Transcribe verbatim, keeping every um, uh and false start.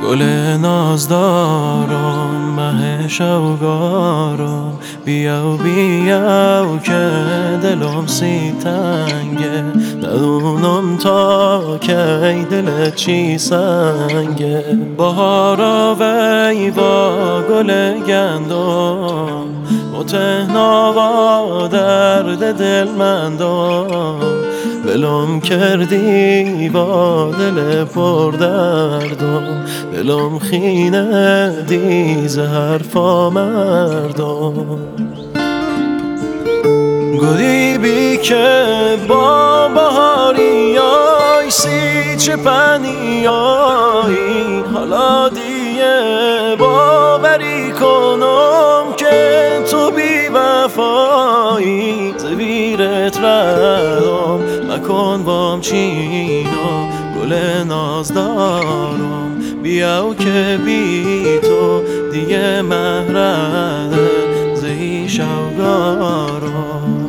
گل نازدارم مه شوگارم، بیا بیا که دلم سی تنگه، ندونم تا کی دلت چی سنگه. بهارا وی با گل گندم، و تهنا درد دلمندم، ولم کردی با دل پر دردم، دلم خینه دیز حرفا مردم. گلی بی که با بهاریای سی چه پنیایی، حالا دیگه باوری کنم که تو بی وفایی. زویرت ردم مکن بام چینا، گل نازدارم بیا که بی تو دیگه مهرده زی شوگارم.